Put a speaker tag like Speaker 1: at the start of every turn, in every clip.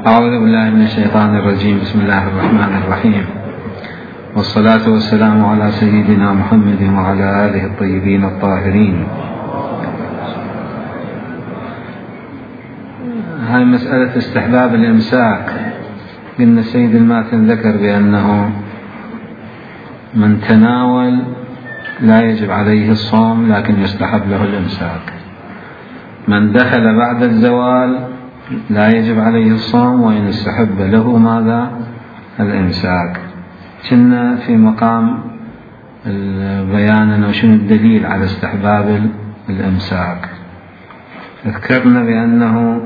Speaker 1: أعوذ بالله من الشيطان الرجيم. بسم الله الرحمن الرحيم، والصلاة والسلام على سيدنا محمد وعلى آله الطيبين الطاهرين. هاي مسألة استحباب الإمساك. قلنا سيد الماتن ذكر بأنه من تناول لا يجب عليه الصوم لكن يستحب له الإمساك. من دخل بعد الزوال لا يجب عليه الصوم وإن استحب له ماذا؟ الإمساك. كنا في مقام البيان وشنو الدليل على استحباب الإمساك. ذكرنا بأنه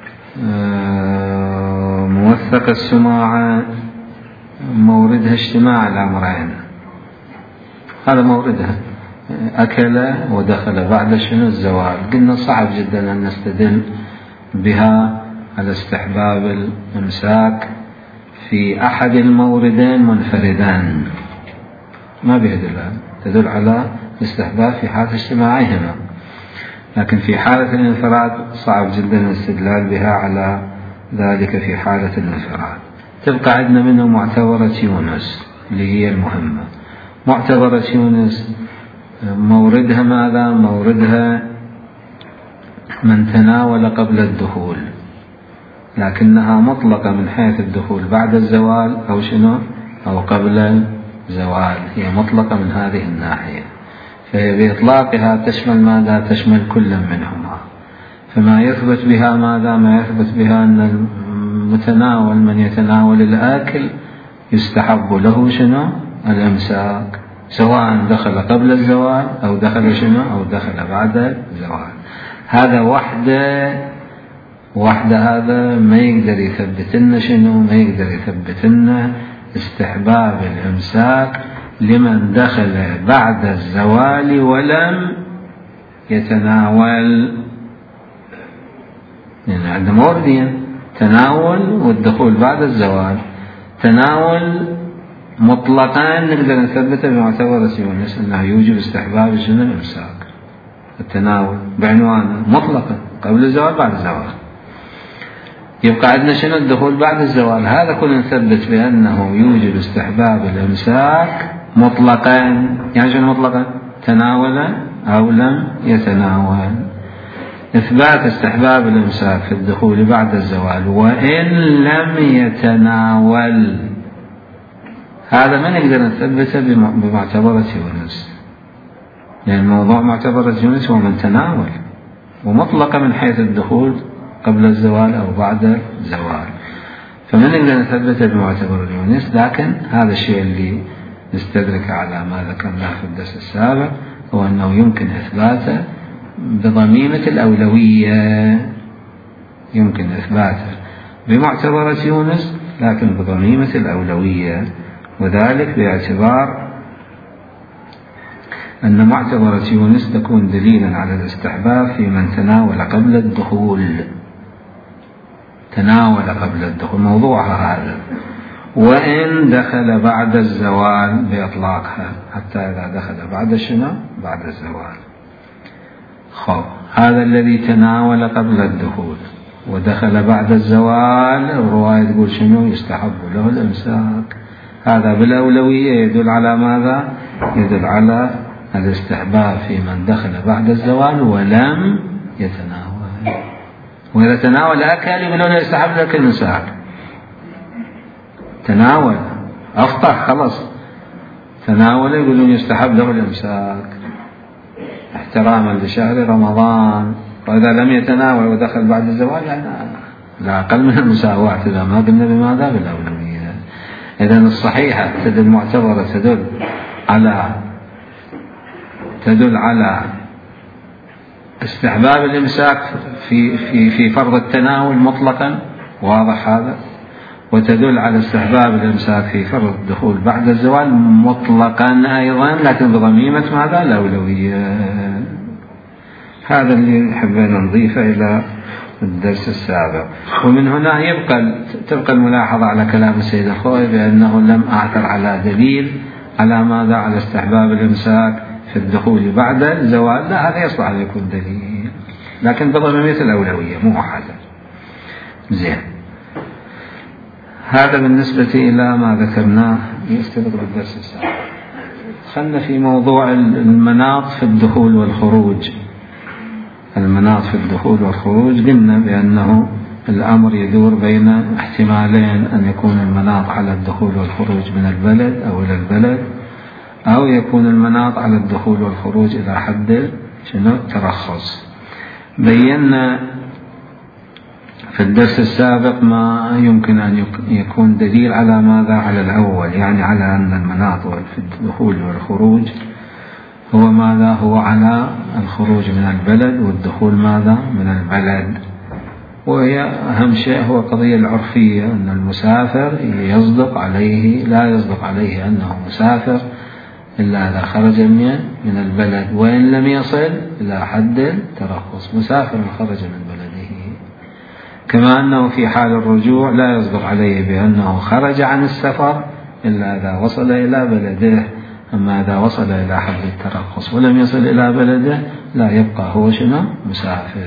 Speaker 1: موثق السماعة موردها اجتماع الأمرين، هذا موردها أكل ودخل بعد شنو؟ الزوال. قلنا صعب جدا أن نستدل بها على استحباب الإمساك في أحد الموردين منفردان، ما بيدل، تدل على الاستحباب في حالة اجتماعهما، لكن في حالة الانفراد صعب جدا الاستدلال بها على ذلك في حالة الانفراد. تبقى عندنا منه معتبرة يونس اللي هي المهمة. معتبرة يونس موردها ماذا؟ موردها من تناول قبل الدخول، لكنها مطلقة من حيث الدخول بعد الزوال أو شنو؟ أو قبل الزوال، هي مطلقة من هذه الناحية، فهي بإطلاقها تشمل ماذا؟ تشمل كل منهما. فما يثبت بها ماذا؟ ما يثبت بها أن المتناول من يتناول الآكل يستحب له شنو؟ الإمساك، سواء دخل قبل الزوال أو دخل شنو؟ أو دخل بعد الزوال. هذا وحده هذا ما يقدر يثبت لنا شنو؟ ما يقدر يثبت لنا استحباب الإمساك لمن دخل بعد الزوال ولم يتناول. يعني عندنا موردين، تناول والدخول بعد الزوال. تناول مطلقا نقدر نثبته بمعتبرة يونس أنه يوجب استحباب شنو؟ الإمساك. التناول بعنوانه مطلقا قبل الزوال بعد الزوال. يبقى عندنا شنو؟ الدخول بعد الزوال. هذا كنا نثبت بأنه يوجب استحباب الإمساك مطلقا. يعني شنو مطلقا؟ تناول أو لم يتناول. إثبات استحباب الإمساك في الدخول بعد الزوال وإن لم يتناول، هذا ما نقدر نثبته بمعتبرة يونس، يعني موضوع معتبرة يونس هو من تناول ومطلقة من حيث الدخول قبل الزوال أو بعد الزوال، فما نقدر نثبته بمعتبرة يونس. لكن هذا الشيء اللي نستدرك على ما ذكرناه في الدرس السابق هو أنه يمكن إثباته بضميمة الأولوية، يمكن إثباته بمعتبرة يونس لكن بضميمة الأولوية، وذلك باعتبار أن معتبرة يونس تكون دليلا على الاستحباب في من تناول قبل الدخول. تناول قبل الدخول موضوعها هذا، وإن دخل بعد الزوال بإطلاقها، حتى إذا دخل بعد شنو؟ بعد الزوال. خب هذا الذي تناول قبل الدخول ودخل بعد الزوال، الرواية تقول شنو؟ يستحب له الإمساك. هذا بالأولوية يدل على ماذا؟ يدل على الاستحباب في من دخل بعد الزوال ولم يتناول. وإذا تناول أكل يقولون يستحب لك الإمساك. تناول أفطر خلص، تناول يقولون يستحب له الإمساك احتراما لشهر رمضان. وإذا لم يتناول ودخل بعد الزوال يعني لا أقل من المساواة، إذا ما قلنا بماذا؟ بالأولوية. إذن الصحيحة تدل معتبرة تدل على استحباب الإمساك في فرض التناول مطلقا، واضح هذا، وتدل على استحباب الإمساك في فرض الدخول بعد الزوال مطلقا أيضا لكن بضميمة ماذا؟ الأولوية. هذا اللي حبينا نضيفه إلى الدرس السابق. ومن هنا تبقى الملاحظة على كلام السيد الخوئي بأنه لم أعثر على دليل على ماذا؟ على استحباب الإمساك في الدخول بعد الزوال. لا، هذا يصلح أن يكون دليل لكن بضميمة الأولوية مو حاجة. زين. هذا بالنسبة إلى ما ذكرناه يستدرك بالدرس السابق. دخلنا في موضوع المناط في الدخول والخروج. المناط في الدخول والخروج قلنا بأنه الأمر يدور بين احتمالين: أن يكون المناط على الدخول والخروج من البلد أو إلى البلد، أو يكون المناط على الدخول والخروج إلى حد الترخص. بينا في الدرس السابق ما يمكن أن يكون دليل على ماذا؟ على الأول، يعني على أن المناط في الدخول والخروج هو ماذا؟ هو على الخروج من البلد، والدخول ماذا؟ من البلد. وهي أهم شيء هو القضية العرفية، أن المسافر لا يصدق عليه أنه مسافر إلا إذا خرج من البلد، وإن لم يصل إلى حد الترخص. مسافر خرج من بلده. كما أنه في حال الرجوع لا يصدق عليه بأنه خرج عن السفر إلا إذا وصل إلى بلده. أما إذا وصل إلى حد الترخص ولم يصل إلى بلده لا يبقى هو مسافر.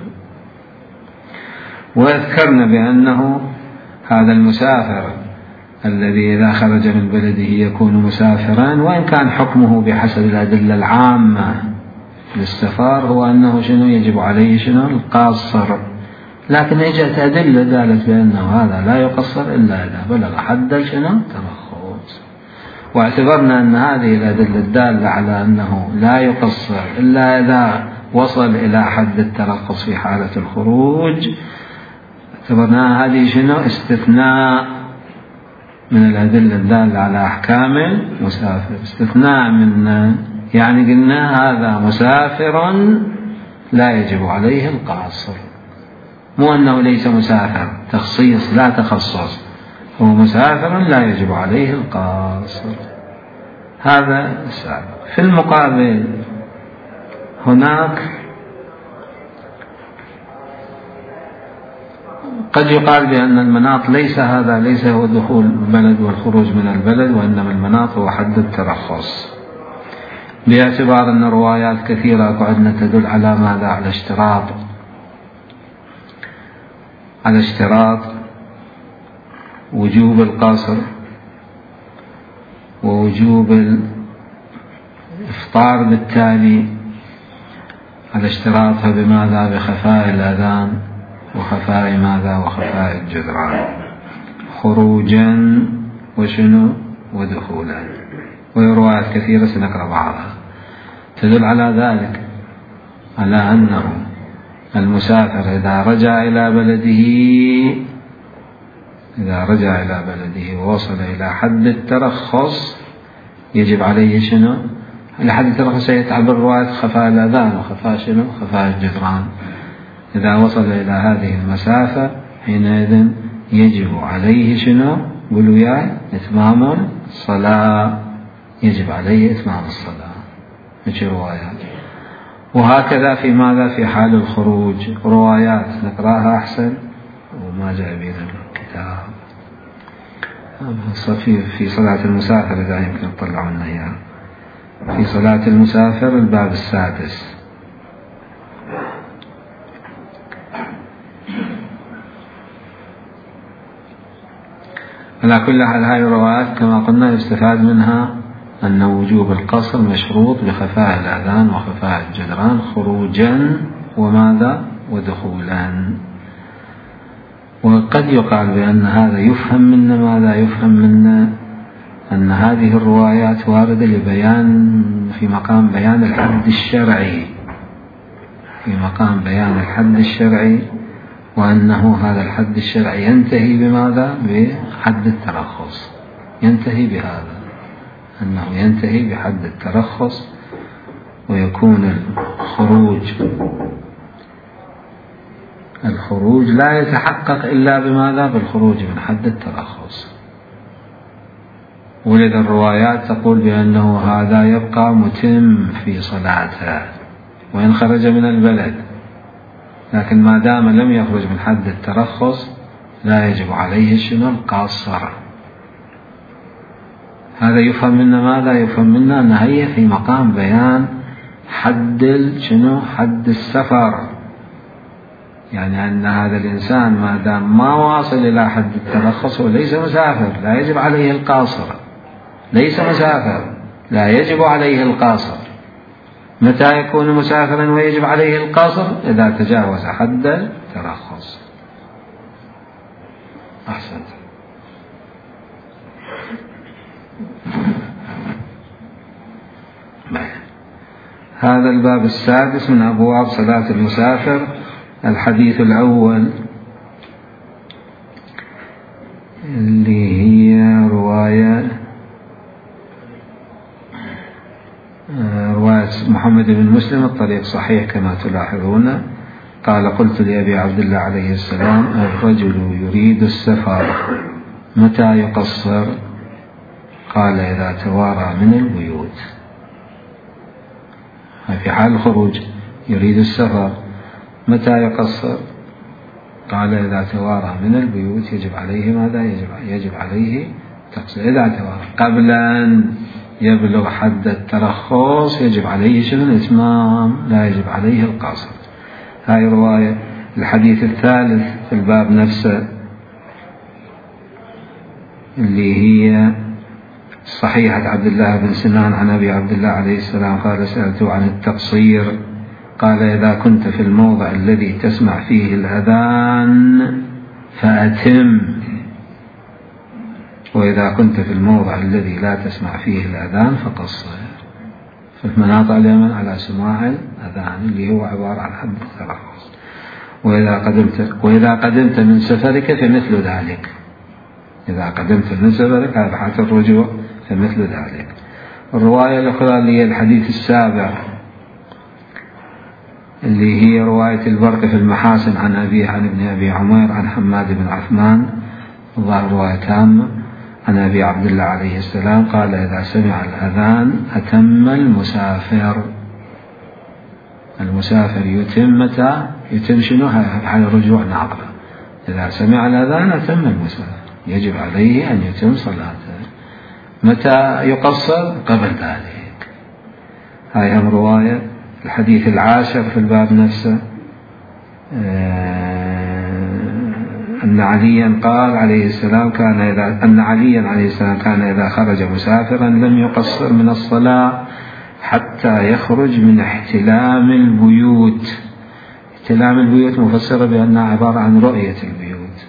Speaker 1: وذكرنا بأنه هذا المسافر الذي إذا خرج من بلده يكون مسافرا، وإن كان حكمه بحسب الأدلة العامة للسفر هو أنه يجب عليه القاصر، لكن اجت أدلة قالت بأنه هذا لا يقصر إلا إذا بلغ حد الترخص. واعتبرنا أن هذه الأدلة الدالة على أنه لا يقصر إلا إذا وصل إلى حد الترخص في حالة الخروج، اعتبرناها هذه استثناء من الأدلة الدالة على أحكام المسافر. استثناء من يعني قلنا هذا مسافر لا يجب عليه القاصر، مو أنه ليس مسافر، تخصيص لا تخصص، هو مسافر لا يجب عليه القاصر. هذا السابق. في المقابل هناك قد يقال بأن المناط ليس هو دخول البلد والخروج من البلد، وإنما المناط هو حد الترخص، باعتبار أن روايات كثيرة قعدنا تدل على ماذا؟ على اشتراط وجوب القصر ووجوب الإفطار، بالتالي على اشتراطها بماذا؟ بخفاء الأذان وخفاء ماذا؟ وخفاء الجدران، خروجا ودخولا. وروايات كثيرة سنقرأ بعضها تدل على ذلك، على أنه المسافر إذا رجع إلى بلده ووصل إلى حد الترخص يجب عليه لحد الترخص يتعبر رواية خفاء الأذان وخفاء خفاء الجدران. إذا وصل إلى هذه المسافة حينئذ يجب عليه قولوا يا إتمام الصلاة، يجب عليه إتمام الصلاة. مش روايات. وهكذا في ماذا؟ في حال الخروج روايات نقراها أحسن، وما جاء بين الكتاب في صلاة المسافر إذا يمكن تطلعون إياه. في صلاة المسافر الباب السادس. على كل حال هذه الروايات كما قلنا يستفاد منها أن وجوب القصر مشروط بخفاء الأذان وخفاء الجدران خروجا وماذا؟ ودخولا. وقد يقال بأن هذا يفهم منا ماذا؟ يفهم منا أن هذه الروايات واردة في مقام بيان الحد الشرعي، وأنه هذا الحد الشرعي ينتهي بماذا؟ بحد الترخص. ينتهي بهذا، أنه ينتهي بحد الترخص، ويكون الخروج لا يتحقق إلا بماذا؟ بالخروج من حد الترخص. ولذا الروايات تقول بأنه هذا يبقى متم في صلاته وإن خرج من البلد، لكن ما دام لم يخرج من حد الترخص لا يجب عليه القاصر. هذا يفهم منا ماذا؟ يفهم منا أن هي في مقام بيان حد السفر، يعني أن هذا الإنسان ما دام ما واصل إلى حد الترخص وليس مسافر لا يجب عليه القاصر، ليس مسافر لا يجب عليه القاصر. متى يكون مسافرا ويجب عليه القاصر؟ إذا تجاوز حد الترخص. أحسنت. هذا الباب السادس من أبواب صلاة المسافر. الحديث الأول اللي هي رواية محمد بن مسلم، الطريق صحيح كما تلاحظون. قال: قلت لأبي عبد الله عليه السلام: الرجل يريد السفر متى يقصر؟ قال: إذا توارى من البيوت. في حال الخروج يريد السفر متى يقصر؟ قال: إذا توارى من البيوت. يجب عليه ماذا؟ يجب عليه تقصير. إذا توارى قبل أن يبلغ حد الترخص يجب عليه شنو؟ الإتمام، لا يجب عليه القصر. هاي رواية. الحديث الثالث في الباب نفسه اللي هي صحيحة عبد الله بن سنان عن أبي عبد الله عليه السلام قال: سألته عن التقصير قال: إذا كنت في الموضع الذي تسمع فيه الأذان فأتم، وإذا كنت في الموضع الذي لا تسمع فيه الأذان فقصر. في المناطق اليمن على سماع الأذان اللي هو عبارة عن حد الترخص. وإذا قدمت من سفرك فمثل ذلك. إذا قدمت من سفرك هذا حالة الرجوع فمثل ذلك. الرواية الأخرى اللي هي الحديث السابع اللي هي رواية البرق في المحاسن عن أبيه عن ابن أبي عمير عن حماد بن عثمان، ظاهر رواية تامة عن أبي عبد الله عليه السلام قال: إذا سمع الأذان أتم المسافر. المسافر يتم متى؟ يتم شنو؟ على الرجوع ناظرة. إذا سمع الأذان أتم المسافر، يجب عليه أن يتم صلاته. متى يقصر؟ قبل ذلك. هاي هم رواية. الحديث العاشر في الباب نفسه أن عليا قال عليه السلام أن عليا عليه السلام كان إذا خرج مسافرا لم يقصر من الصلاة حتى يخرج من احتلام البيوت. احتلام البيوت مفسرة بأنها عبارة عن رؤية البيوت.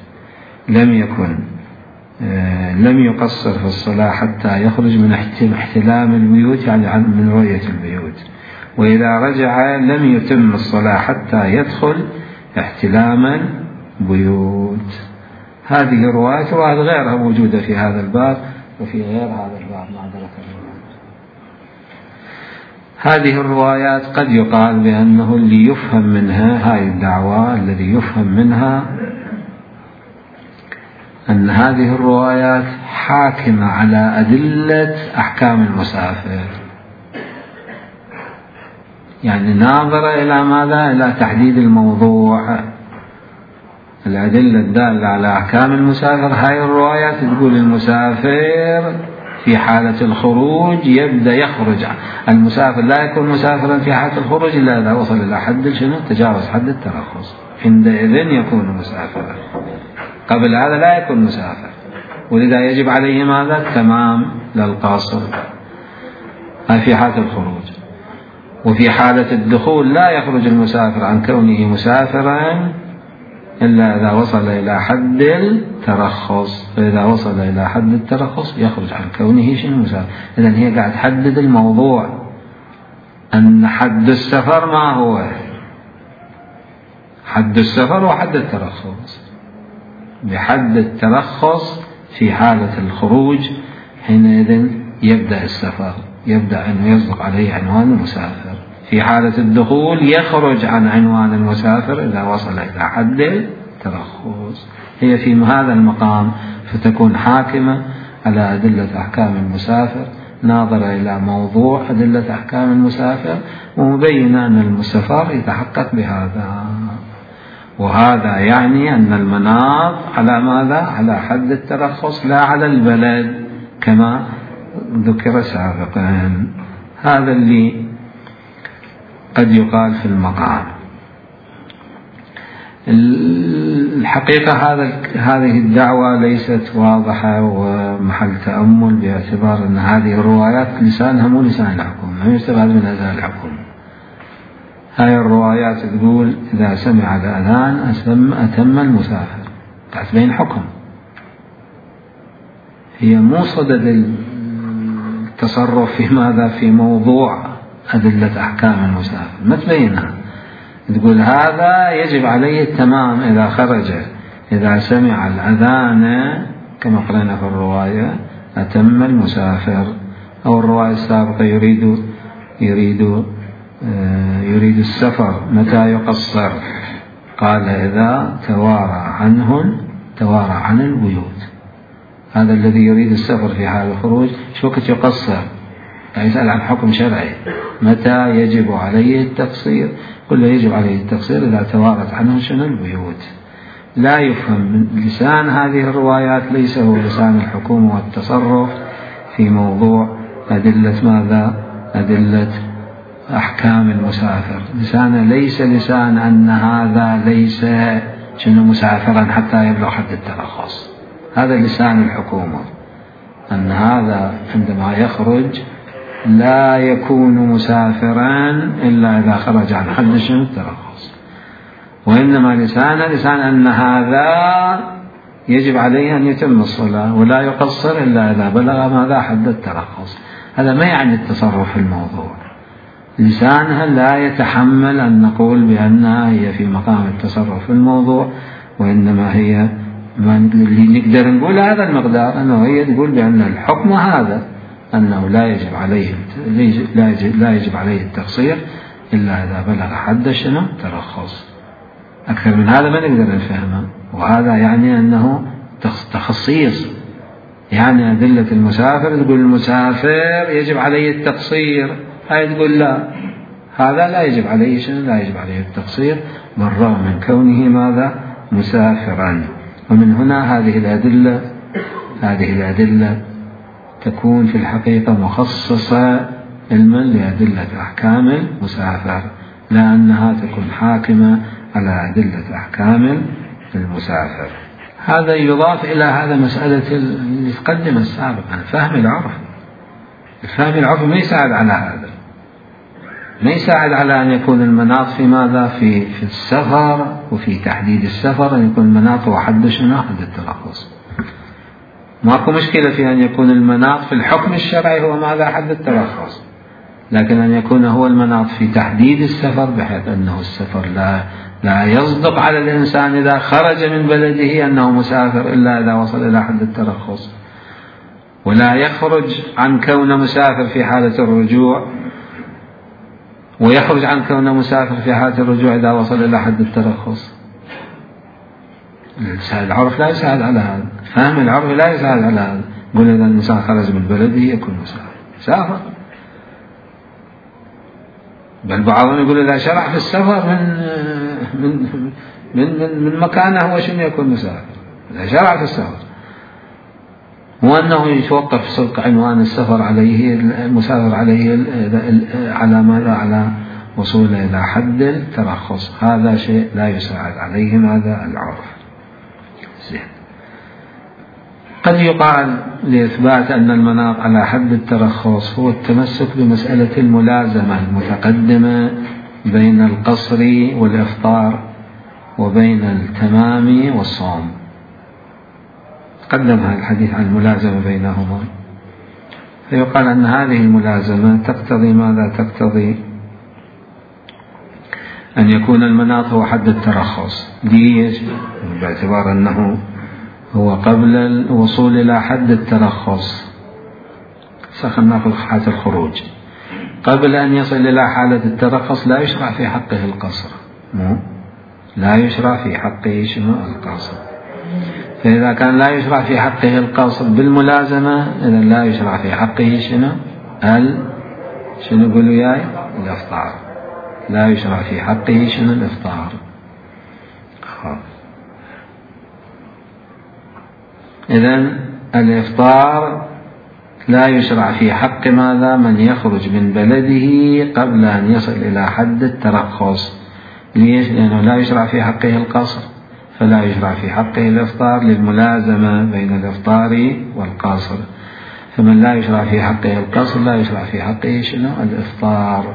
Speaker 1: لم يقصر في الصلاة حتى يخرج من احتلام البيوت، يعني من رؤية البيوت. وإذا رجع لم يتم الصلاة حتى يدخل احتلام البيوت. هذه روايات غيرها موجودة في هذا الباب وفي غير هذا الباب معذرة. هذه الروايات قد يقال بأنه اللي يفهم منها هاي الدعوة، الذي يفهم منها أن هذه الروايات حاكمة على أدلة أحكام المسافر، يعني ناظرة إلى ماذا؟ إلى تحديد الموضوع. الأدلة الدالة على أحكام المسافر هاي الروايات تقول المسافر في حالة الخروج يبدأ يخرج. المسافر لا يكون مسافرا في حالة الخروج إلا إذا وصل إلى حد شنو؟ تجاوز حد الترخص، عندئذ يكون مسافرا. قبل هذا لا يكون مسافر، ولذا يجب عليه ماذا؟ التمام للقاصر. هاي في حالة الخروج. وفي حالة الدخول لا يخرج المسافر عن كونه مسافرا إلا إذا وصل إلى حد الترخص. فإذا وصل إلى حد الترخص يخرج عن كونه شنو؟ مسافر. إذن هي قاعد تحدد الموضوع أن حد السفر ما هو؟ حد السفر وحد الترخص. بحد الترخص في حالة الخروج حينئذ يبدأ السفر، يبدأ أن يصدق عليه عنوان المسافر. في حالة الدخول يخرج عن عنوان المسافر إذا وصل إلى حد الترخص. هي في هذا المقام فتكون حاكمة على أدلة أحكام المسافر، ناظرة إلى موضوع أدلة أحكام المسافر، ومبينة أن المسافر يتحقق بهذا. وهذا يعني أن المناط على ماذا؟ على حد الترخص لا على البلد كما ذكر سابقا. هذا اللي قد يقال في المقام. الحقيقة هذه الدعوة ليست واضحة ومحل تأمل، باعتبار أن هذه الروايات لسانها مو لسان الحكومة، ما يستفاد من لسان الحكومة. هاي الروايات تقول إذا سمع الأذان أتم المسافر، تبين حكم، هي مو صدد التصرف في ماذا، في موضوع أدلة أحكام المسافر، ما تبينها. تقول هذا يجب عليه التمام إذا خرج، إذا سمع الأذان كما قرأنا في الرواية أتم المسافر. أو الرواية السابقة يريد السفر متى يقصر؟ قال إذا توارى عن البيوت. هذا الذي يريد السفر في حال الخروج شو وقت يقصر؟ يسأل عن حكم شرعي، متى يجب عليه التقصير؟ قل يجب عليه التقصير إذا توارت عنه شنو البيوت. لا يفهم من لسان هذه الروايات، ليس هو لسان الحكومة والتصرف في موضوع أدلة ماذا، أدلة أحكام المسافر. لسان ليس لسان أن هذا ليس شنو مسافرا حتى يبلغ حد الترخص. هذا لسان الحكومة، أن هذا عندما يخرج لا يكون مسافرا إلا إذا خرج عن حد شنو الترخص. وإنما لسان أن هذا يجب عليه أن يتم الصلاة ولا يقصر إلا إذا بلغ ماذا حد الترخص. هذا ما يعني التصرف في الموضوع. لسانها لا يتحمل أن نقول بأنها هي في مقام التصرف في الموضوع، وإنما هي ما نقدر نقول هذا المقدار، أنه هي تقول بأن الحكم هذا، أنه لا يجب عليه التقصير إلا إذا بلغ حد شنو ترخص. أكثر من هذا ما نقدر نفهمه. وهذا يعني أنه تخصيص، يعني أدلة المسافر تقول المسافر يجب عليه التقصير، هاي تقول لا، هذا لا يجب عليه شنو، لا يجب عليه التقصير بالرغم من كونه ماذا مسافرا. ومن هنا هذه الأدلة تكون في الحقيقة مخصصة علما لأدلة أحكام المسافر، لا أنها تكون حاكمة على أدلة أحكام المسافر. هذا يضاف إلى هذا مسألة اللي تقدم السابقا، فهم العرف. الفهم العرفي ما يساعد على هذا، ما يساعد على أن يكون المناط في ماذا، في السفر وفي تحديد السفر، أن يكون المناط هو حد شنو، حد الترخص. ماكو مشكلة في أن يكون المناط في الحكم الشرعي هو ماذا، حد الترخص، لكن أن يكون هو المناط في تحديد السفر، بحيث أنه السفر لا يصدق على الإنسان إذا خرج من بلده أنه مسافر إلا إذا وصل إلى حد الترخص، ولا يخرج عن كونه مسافر في حالة الرجوع، ويخرج عن كونه مسافر في حالة الرجوع إذا وصل إلى حد الترخص. العرف لا يساعد على هذا، فهم العرف لا يساعد على هذا. يقول إذا الإنسان خرج من بلده يكون مسافر، بل بعضهم يقول إذا شرع في السفر من مكانه هو شنو يكون مسافر، إذا شرع في السفر، وأنه يتوقف صدق عنوان السفر عليه، المسافر عليه على ماذا، على وصوله إلى حد الترخص. هذا شيء لا يساعد عليه هذا العرف. قد يقال لإثبات أن المناط على حد الترخص هو التمسك بمسألة الملازمة المتقدمة بين القصر والإفطار وبين التمام والصوم. قدم هذا الحديث عن الملازمة بينهما، فيقال أن هذه الملازمة تقتضي ماذا، تقتضي أن يكون المناط هو حد الترخص. ليش؟ باعتبار أنه هو قبل الوصول إلى حد الترخص، خلينا نأخذ حالة الخروج، قبل أن يصل إلى حالة الترخص لا يشرع في حقه القصر، لا يشرع في حقه شنو القصر. فإذا كان لا يشرع في حقه القصر بالملازمة، إذا لا يشرع في حقه شنو قولوا ياي الإفطار، لا يشرع في حقه شنو الإفطار. إذن الإفطار لا يشرع في حق ماذا، من يخرج من بلده قبل أن يصل إلى حد الترخص. ليش؟ لأنه لا يشرع في حقه القصر، فلا يشرع في حقه الإفطار للملازمة بين الإفطار والقصر. فمن لا يشرع في حقه القصر لا يشرع في حقه شنو؟ الإفطار.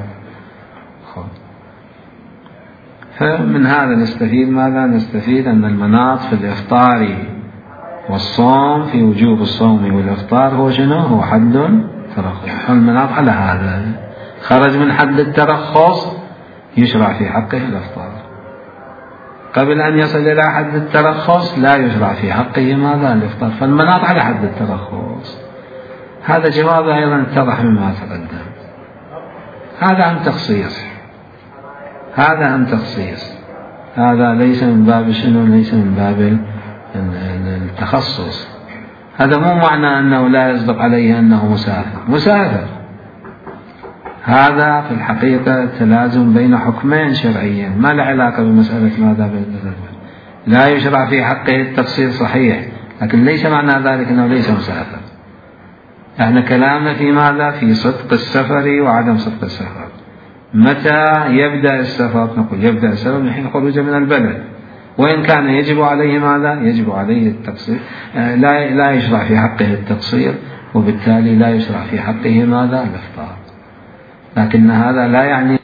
Speaker 1: فمن هذا نستفيد ماذا؟ نستفيد أن المناط في الإفطار والصوم في وجوب الصوم والإفطار هو شنو؟ هو حد ترخص. المناط على هذا خرج من حد الترخص يشرع في حقه الإفطار، قبل أن يصل إلى حد الترخص لا يشرع في حقه ماذا؟ الإفطار. فالمناط على حد الترخص. هذا جواب أيضا اتضح مما تقدم. هذا عن تخصيص، هذا عن تخصيص، هذا ليس من باب شنو؟ ليس من باب التخصص. هذا مو معنى أنه لا يصدق عليه أنه مسافر. هذا في الحقيقة تلازم بين حكمين شرعيين ما له علاقة بمسألة ماذا لا يشرع في حقه التفصيل صحيح، لكن ليس معنى ذلك أنه ليس مسافر. احنا كلامنا في ماذا؟ في صدق السفر وعدم صدق السفر. متى يبدأ السفر؟ نقول يبدأ السفر من حين خروجه من البلد، وإن كان يجب عليه ماذا؟ يجب عليه التقصير، لا يشرع في حقه التقصير، وبالتالي لا يشرع في حقه ماذا؟ الإفطار. لكن هذا لا يعني